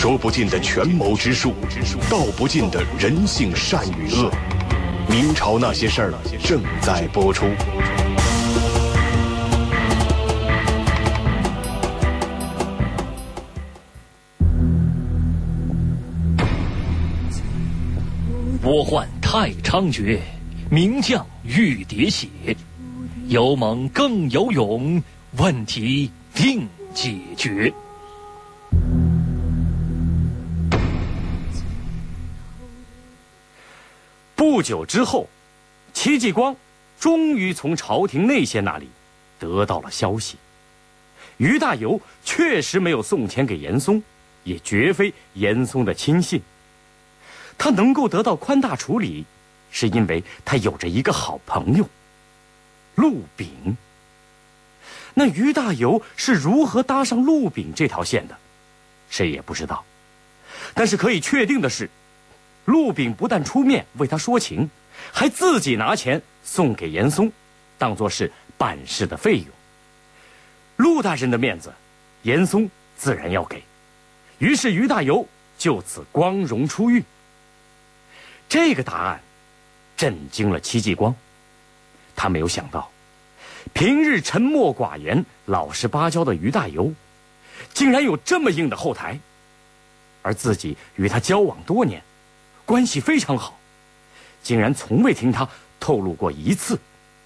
说不尽的权谋之术，道不尽的人性善与恶。明朝那些事儿正在播出。 倭患太猖獗，名将欲喋血。有猛更有勇，问题定解决。 不久之后，戚继光终于从朝廷内线那里得到了消息，于大猷确实没有送钱给严嵩，也绝非严嵩的亲信。他能够得到宽大处理，是因为他有着一个好朋友陆炳。那于大猷是如何搭上陆炳这条线的，谁也不知道。但是可以确定的是，陆炳不但出面为他说情，还自己拿钱送给严嵩，当作是办事的费用。陆大人的面子，严嵩自然要给。于是于大猷就此光荣出狱。这个答案震惊了戚继光，他没有想到，平日沉默寡言、老实巴交的于大猷，竟然有这么硬的后台，而自己与他交往多年，关系非常好，竟然从未听他透露过一次。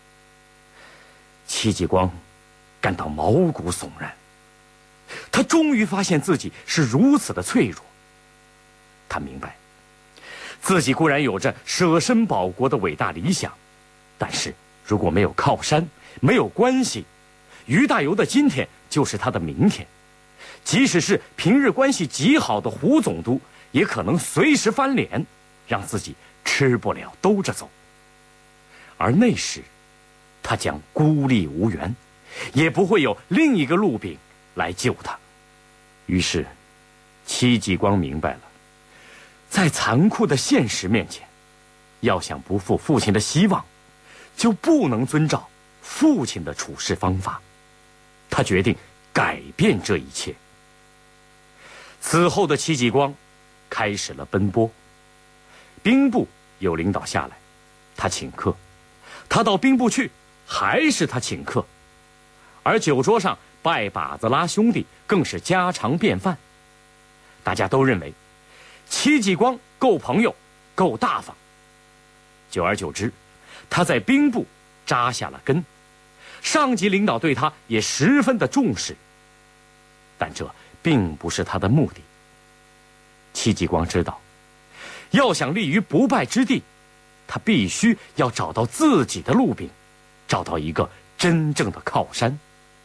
戚继光感到毛骨悚然，他终于发现自己是如此的脆弱。他明白，自己固然有着舍身保国的伟大理想，但是如果没有靠山，没有关系，于大猷的今天就是他的明天。即使是平日关系极好的胡总督，也可能随时翻脸，让自己吃不了兜着走。而那时他将孤立无援，也不会有另一个陆炳来救他。于是戚继光明白了，在残酷的现实面前，要想不负父亲的希望，就不能遵照父亲的处事方法。他决定改变这一切。此后的戚继光开始了奔波，兵部有领导下来，他请客；他到兵部去，还是他请客。而酒桌上拜把子拉兄弟更是家常便饭。大家都认为戚继光够朋友，够大方。久而久之，他在兵部扎下了根，上级领导对他也十分的重视。但这并不是他的目的。戚继光知道，要想立于不败之地，他必须要找到自己的陆炳，找到一个真正的靠山。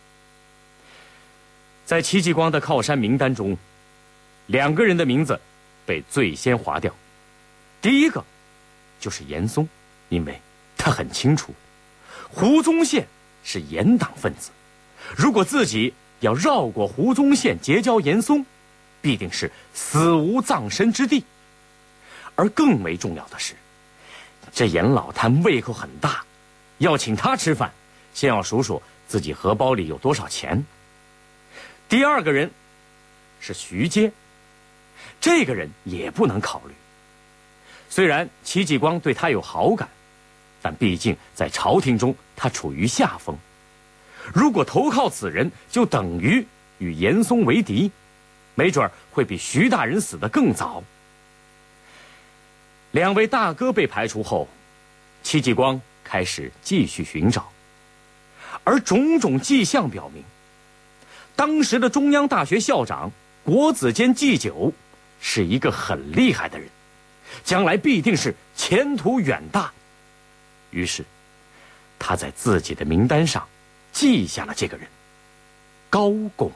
在戚继光的靠山名单中，2个人的名字被最先划掉。第一个就是严嵩，因为他很清楚，胡宗宪是严党分子，如果自己要绕过胡宗宪结交严嵩，必定是死无葬身之地。而更为重要的是，这严老贪胃口很大，要请他吃饭，先要数数自己荷包里有多少钱。第二个人是徐阶，这个人也不能考虑。虽然戚继光对他有好感，但毕竟在朝廷中他处于下风，如果投靠此人，就等于与严嵩为敌，没准会比徐大人死得更早。2位大哥被排除后，戚继光开始继续寻找，而种种迹象表明，当时的中央大学校长国子监祭酒是一个很厉害的人，将来必定是前途远大。于是他在自己的名单上记下了这个人，高拱。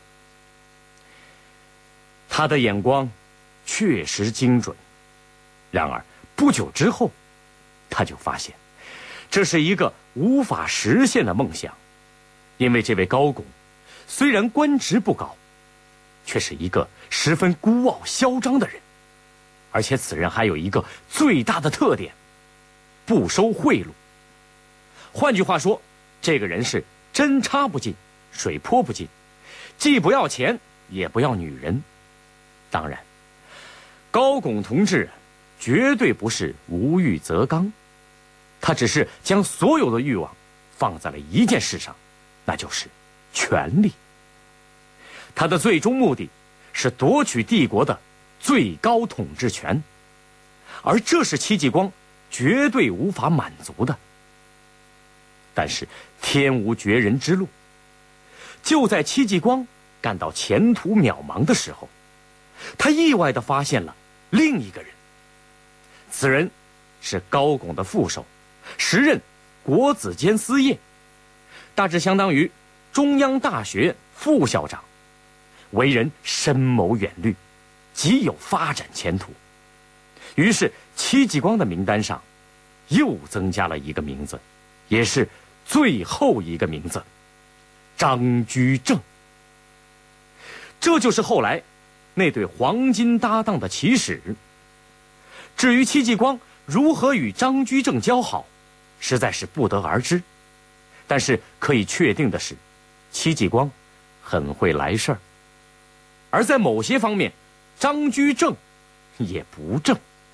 他的眼光确实精准，然而不久之后，他就发现这是一个无法实现的梦想。因为这位高拱虽然官职不高，却是一个十分孤傲嚣张的人，而且此人还有一个最大的特点，不收贿赂。换句话说，这个人是针插不进，水泼不进，既不要钱，也不要女人。 当然，高拱同志绝对不是无欲则刚，他只是将所有的欲望放在了一件事上，那就是权力。他的最终目的是夺取帝国的最高统治权，而这是戚继光绝对无法满足的。但是天无绝人之路，就在戚继光感到前途渺茫的时候，他意外地发现了另一个人。此人是高拱的副手，时任国子监司业，大致相当于中央大学副校长，为人深谋远虑，极有发展前途。于是戚继光的名单上又增加了一个名字，也是最后一个名字，张居正。这就是后来那对黄金搭档的起始。至于戚继光如何与张居正交好，实在是不得而知。但是可以确定的是，戚继光很会来事儿，而在某些方面，张居正也不正。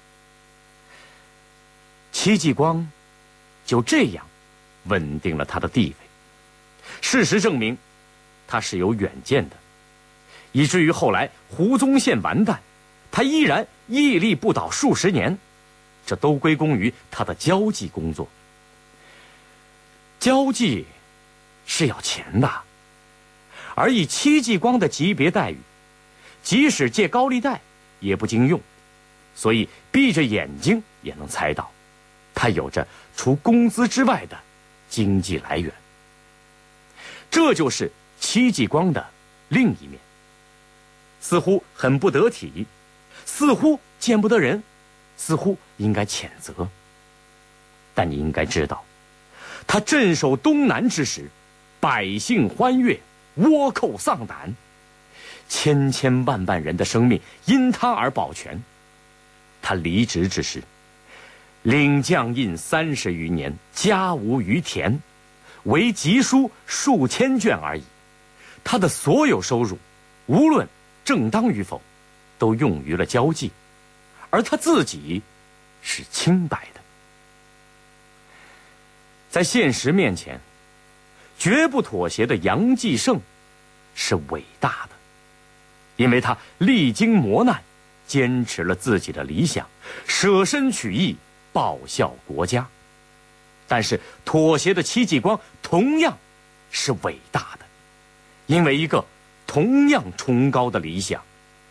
戚继光就这样稳定了他的地位。事实证明，他是有远见的，以至于后来胡宗宪完蛋，他依然屹立不倒数十年，这都归功于他的交际工作。交际是要钱的，而以戚继光的级别待遇，即使借高利贷也不经用，所以闭着眼睛也能猜到，他有着除工资之外的经济来源。这就是戚继光的另一面，似乎很不得体，似乎见不得人，似乎应该谴责。但你应该知道，他镇守东南之时，百姓欢悦，倭寇丧胆，千千万万人的生命因他而保全。他离职之时，领将印30余年，家无余田，唯集书数千卷而已。他的所有收入，无论正当与否，都用于了交际，而他自己是清白的。在现实面前，绝不妥协的杨继盛是伟大的，因为他历经磨难，坚持了自己的理想，舍身取义，报效国家。但是妥协的戚继光同样是伟大的，因为一个同样崇高的理想。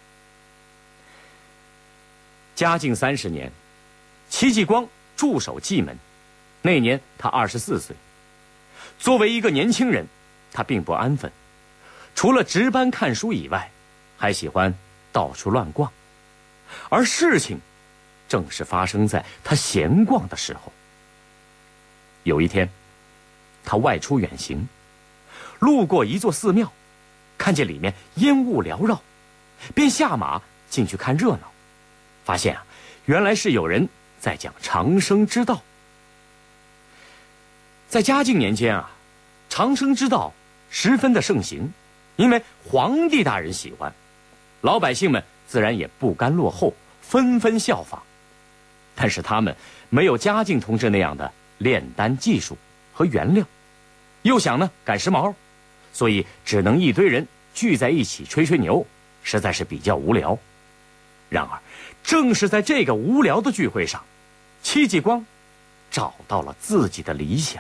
嘉靖30年，戚继光驻守蓟门，那年他24岁。作为一个年轻人，他并不安分，除了值班看书以外，还喜欢到处乱逛。而事情正是发生在他闲逛的时候。有一天，他外出远行，路过一座寺庙，看见里面烟雾缭绕，便下马进去看热闹，发现原来是有人在讲长生之道。在嘉靖年间长生之道十分的盛行，因为皇帝大人喜欢，老百姓们自然也不甘落后，纷纷效仿。但是他们没有嘉靖同志那样的炼丹技术和原料，又想赶时髦，所以只能一堆人聚在一起吹吹牛，实在是比较无聊。然而正是在这个无聊的聚会上，戚继光找到了自己的理想。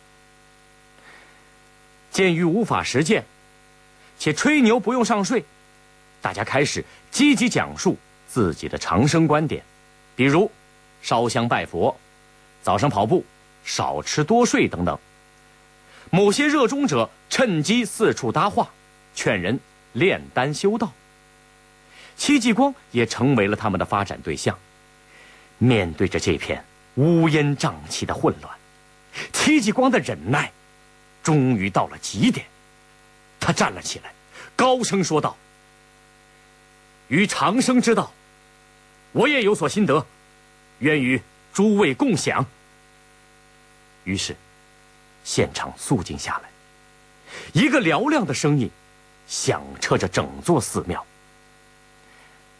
鉴于无法实践，且吹牛不用上税，大家开始积极讲述自己的长生观点，比如烧香拜佛、早上跑步、少吃多睡等等。某些热衷者趁机四处搭话，劝人炼丹修道。戚继光也成为了他们的发展对象。面对着这片乌烟瘴气的混乱，戚继光的忍耐终于到了极点。他站了起来，高声说道：于长生之道，我也有所心得，愿与诸位共享。于是现场肃静下来，一个嘹亮的声音响彻着整座寺庙。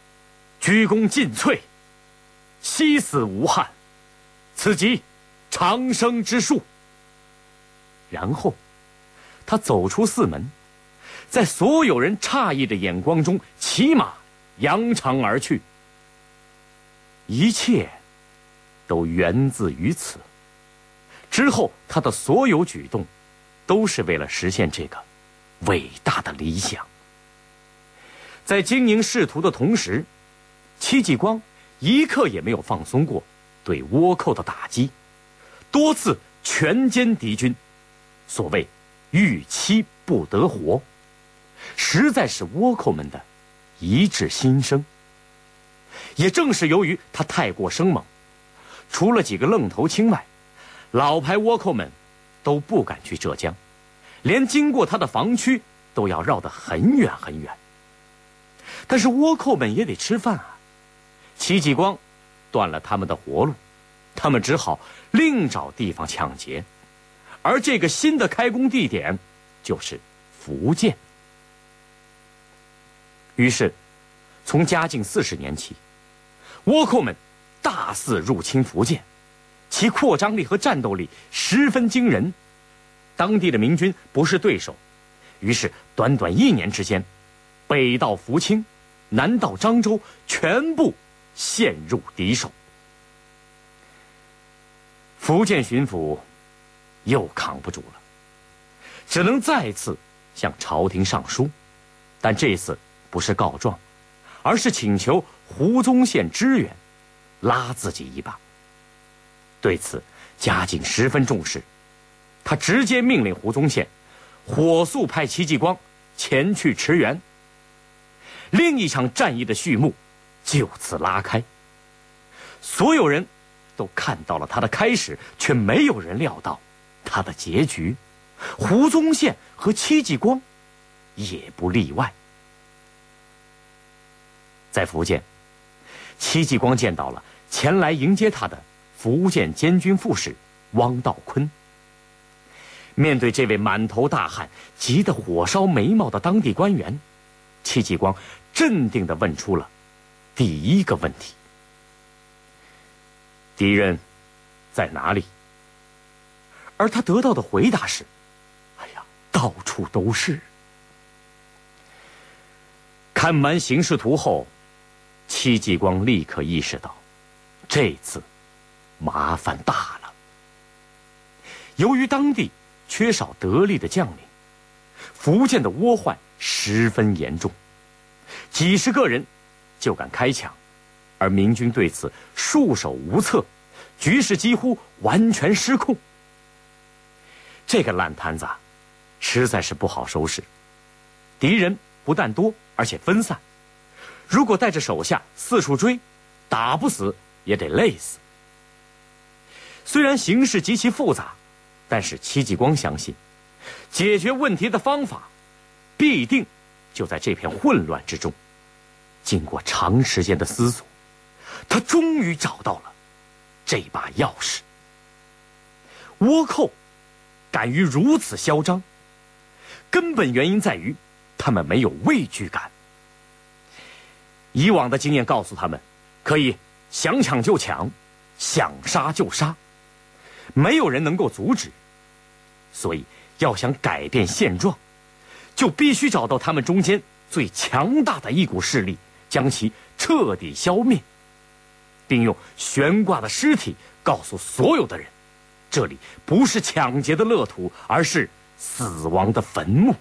鞠躬尽瘁，惜死无憾，此即长生之术。然后他走出寺门，在所有人诧异的眼光中骑马扬长而去。一切都源自于此。之后他的所有举动都是为了实现这个伟大的理想。在经营仕途的同时，戚继光一刻也没有放松过对倭寇的打击，多次全歼敌军，所谓欲妻不得活，实在是倭寇们的一致心声。也正是由于他太过生猛，除了几个愣头青外，老牌倭寇们都不敢去浙江，连经过他的防区都要绕得很远很远。但是倭寇们也得吃饭啊，戚继光断了他们的活路，他们只好另找地方抢劫，而这个新的开工地点就是福建。于是从嘉靖40年起，倭寇们大肆入侵福建，其扩张力和战斗力十分惊人，当地的明军不是对手，于是短短1年之间，北到福清，南到漳州，全部陷入敌手。福建巡抚又扛不住了，只能再次向朝廷上书，但这次不是告状，而是请求胡宗宪支援，拉自己一把。对此，嘉靖十分重视，他直接命令胡宗宪火速派戚继光前去驰援。另一场战役的序幕就此拉开。所有人都看到了他的开始，却没有人料到他的结局。胡宗宪和戚继光也不例外。在福建，戚继光见到了前来迎接他的福建监军副使汪道坤。面对这位满头大汗、急得火烧眉毛的当地官员，戚继光镇定地问出了第一个问题：敌人在哪里？而他得到的回答是：哎呀，到处都是。看完形势图后，戚继光立刻意识到，这次麻烦大了。由于当地缺少得力的将领，福建的倭患十分严重，几十个人就敢开抢，而明军对此束手无策，局势几乎完全失控。这个烂摊子实在是不好收拾，敌人不但多，而且分散，如果带着手下四处追，打不死也得累死。虽然形势极其复杂，但是戚继光相信，解决问题的方法必定就在这片混乱之中。经过长时间的思索，他终于找到了这把钥匙。倭寇敢于如此嚣张，根本原因在于他们没有畏惧感。以往的经验告诉他们，可以想抢就抢，想杀就杀，没有人能够阻止。所以要想改变现状，就必须找到他们中间最强大的一股势力，将其彻底消灭，并用悬挂的尸体告诉所有的人，这里不是抢劫的乐土，而是死亡的坟墓。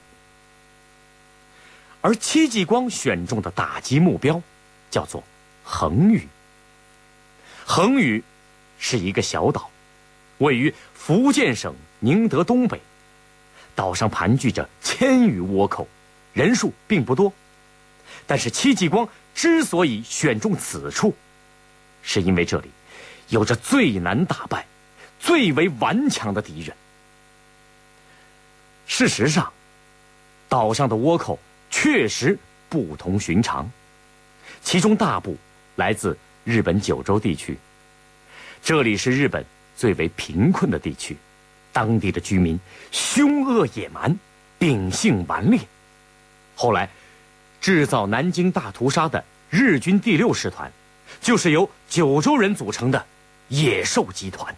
而戚继光选中的打击目标叫做横屿。横屿是一个小岛，位于福建省宁德东北，岛上盘踞着1000余倭寇，人数并不多。但是戚继光之所以选中此处，是因为这里有着最难打败、最为顽强的敌人。事实上，岛上的倭寇确实不同寻常，其中大部来自日本九州地区，这里是日本最为贫困的地区，当地的居民凶恶野蛮，秉性顽劣。后来制造南京大屠杀的日军第6师团，就是由九州人组成的野兽集团。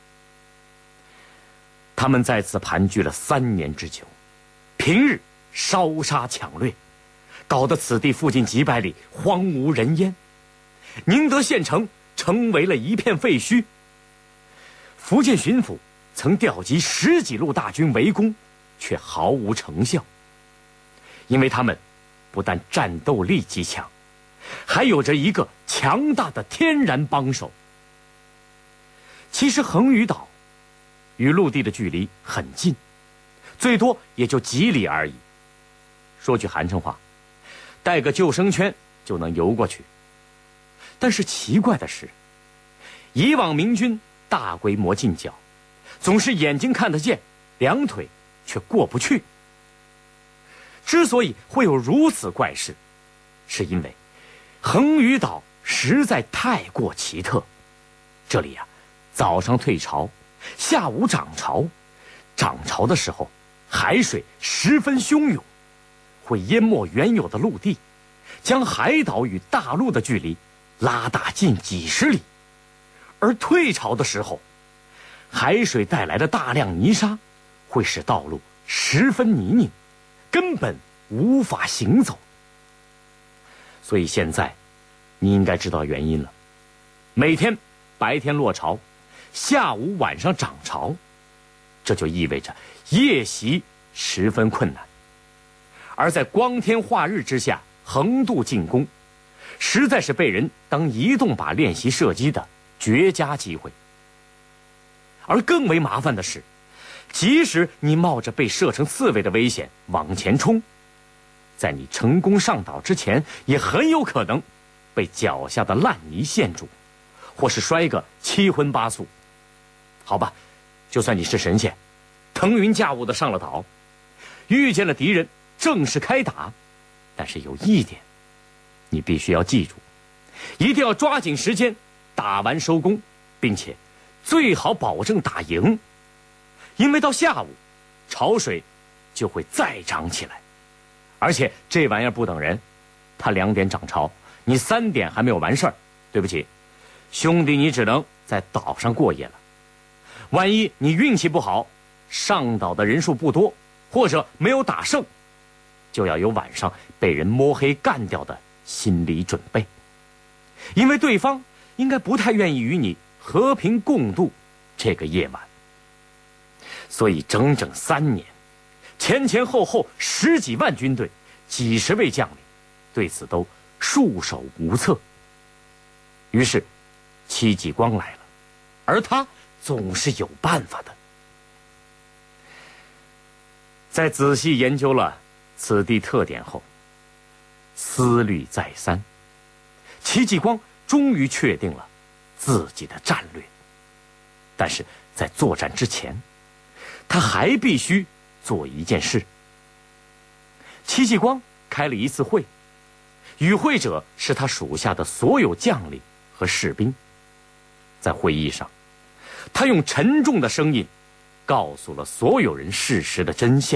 他们在此盘踞了3年之久，平日烧杀抢掠，搞得此地附近几百里荒无人烟，宁德县城成为了一片废墟。福建巡抚曾调集10几路大军围攻，却毫无成效，因为他们不但战斗力极强，还有着一个强大的天然帮手。其实衡宇岛与陆地的距离很近，最多也就几里而已。说句寒碜话，带个救生圈就能游过去。但是奇怪的是，以往明军大规模进剿，总是眼睛看得见，两腿却过不去。之所以会有如此怪事，是因为衡宇岛实在太过奇特。这里早上退潮，下午涨潮，涨潮的时候海水十分汹涌，会淹没原有的陆地，将海岛与大陆的距离拉大近几十里。而退潮的时候，海水带来的大量泥沙会使道路十分泥泞，根本无法行走。所以现在你应该知道原因了，每天白天落潮，下午晚上涨潮，这就意味着夜袭十分困难。而在光天化日之下横渡进攻，实在是被人当移动靶练习射击的绝佳机会。而更为麻烦的是，即使你冒着被射成刺猬的危险往前冲，在你成功上岛之前，也很有可能被脚下的烂泥陷住，或是摔个七荤八素。好吧，就算你是神仙，腾云驾雾的上了岛，遇见了敌人正式开打，但是有一点你必须要记住，一定要抓紧时间打完收工，并且最好保证打赢，因为到下午潮水就会再涨起来，而且这玩意儿不等人，它2点涨潮，你3点还没有完事儿，对不起，兄弟，你只能在岛上过夜了。万一你运气不好，上岛的人数不多，或者没有打胜，就要有晚上被人摸黑干掉的心理准备，因为对方应该不太愿意与你和平共度这个夜晚。所以整整3年，前前后后10几万军队，几十位将领，对此都束手无策。于是戚继光来了，而他总是有办法的。在仔细研究了此地特点后，思虑再三，戚继光终于确定了自己的战略。但是在作战之前，他还必须做一件事。戚继光开了一次会，与会者是他属下的所有将领和士兵。在会议上，他用沉重的声音告诉了所有人事实的真相。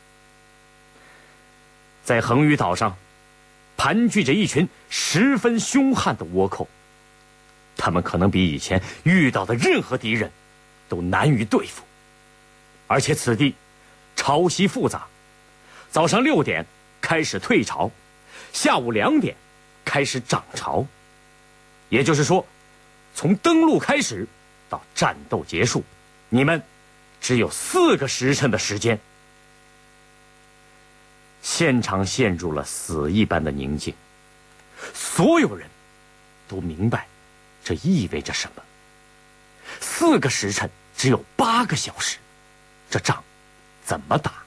在衡宇岛上盘踞着一群十分凶悍的倭寇，他们可能比以前遇到的任何敌人都难于对付，而且此地潮汐复杂，早上6点开始退潮，下午2点开始涨潮，也就是说，从登陆开始到战斗结束，你们只有4个时辰的时间。现场陷入了死一般的宁静，所有人都明白这意味着什么。4个时辰只有8个小时，这仗怎么打？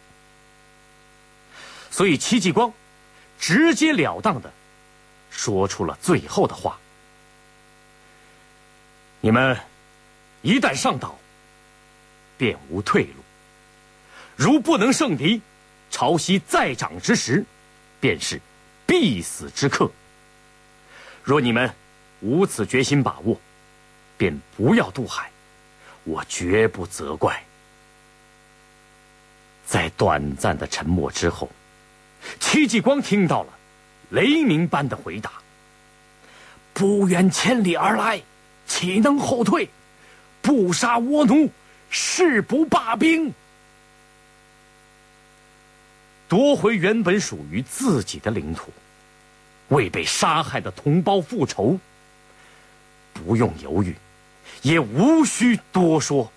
所以戚继光直截了当地说出了最后的话：你们一旦上岛，便无退路。如不能胜敌，潮汐再涨之时，便是必死之刻。若你们无此决心把握，便不要渡海，我绝不责怪。在短暂的沉默之后，戚继光听到了雷鸣般的回答：“不远千里而来，岂能后退？不杀倭奴，誓不罢兵。”夺回原本属于自己的领土，为被杀害的同胞复仇，不用犹豫，也无需多说。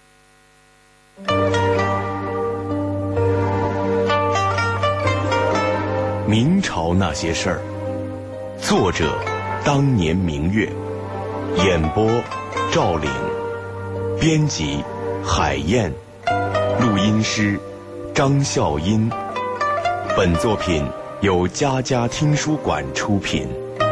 明朝那些事儿，作者当年明月，演播赵岭，编辑海燕，录音师张笑音。本作品由佳佳听书馆出品。